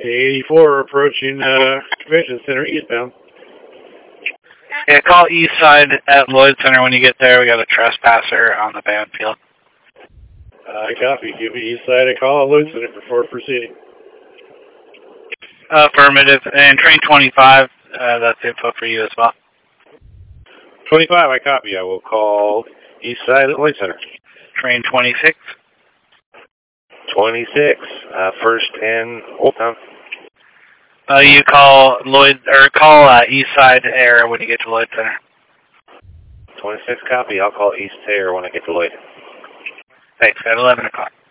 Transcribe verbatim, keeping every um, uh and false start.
eighty-four approaching uh, Convention Center eastbound. Yeah, call East Side at Lloyd Center when you get there. We got a trespasser on the band field. I uh, copy. Give me East Side a call at Lloyd Center before proceeding. Affirmative. And train twenty-five, uh, that's info for you as well. twenty-five, I copy. I will call East Side at Lloyd Center. Train twenty-six. twenty-six, uh, first and Old Town. Uh, you call Lloyd, or call uh, East Side Air when you get to Lloyd Center. twenty-six, copy. I'll call East Air when I get to Lloyd. Thanks, at eleven o'clock.